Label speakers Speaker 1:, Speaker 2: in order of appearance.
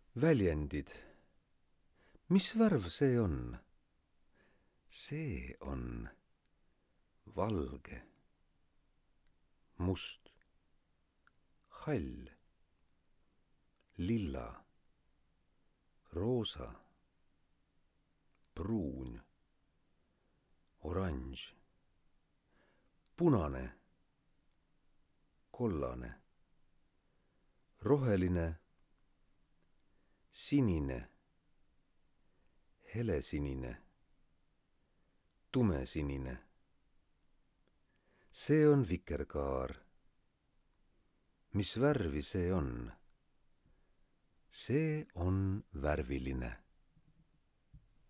Speaker 1: Väljendid. Mis värv see on? See on valge, must, hall, lilla, roosa, pruun, oranž, punane, kollane, roheline, sinine, helesinine, tumesinine. See on vikerkaar. Mis värvi see on? See on värviline.